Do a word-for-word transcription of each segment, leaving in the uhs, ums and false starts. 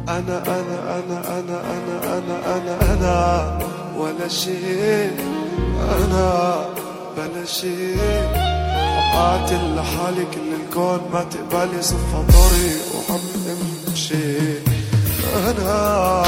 أنا أنا أنا أنا أنا أنا أنا أنا ولا شيء، أنا بلا شيء. قاتل لحالي كل الكون ما تقبلي صفة طريق وعم امشي. أنا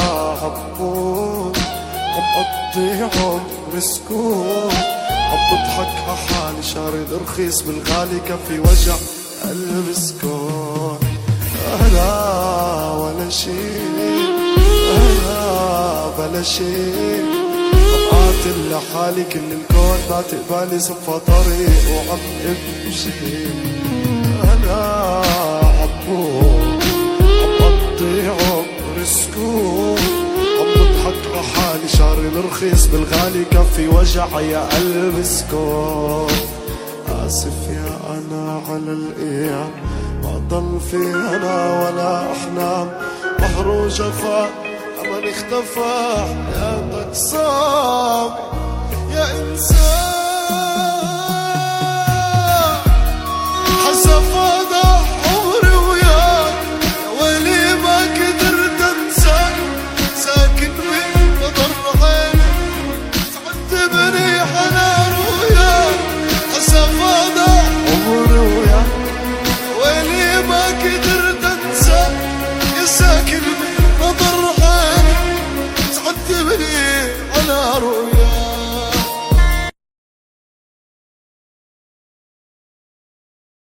عبود عم قضي عمر سكون، عم بضحك عحالي شارد رخيص بالغالي كفي وجع قلب سكون. أنا ولا شيء، أنا بلا شيء. قاتل لحالي كل الكون ما تقبلي صفة طريق وعم امشي. أنا عبود عم قضي عمر سكون، عم بضحك عحالي شاري الرخيص بالغالي كفي وجع يا قلب سكون. آسف يا أنا على الأيام ما ضل في أنا ولا أحلام، بحر وجفا أمل اختفى حياتك صعب يا إنسان. حسب وضع عمري وياك يا ويلي ما قدرت أنساك، ساكن بقدر عينك سعدت بني حنان وياك. حسب وضع عمري وياك يا ويلي ما قدرت أنساك، يا ساكن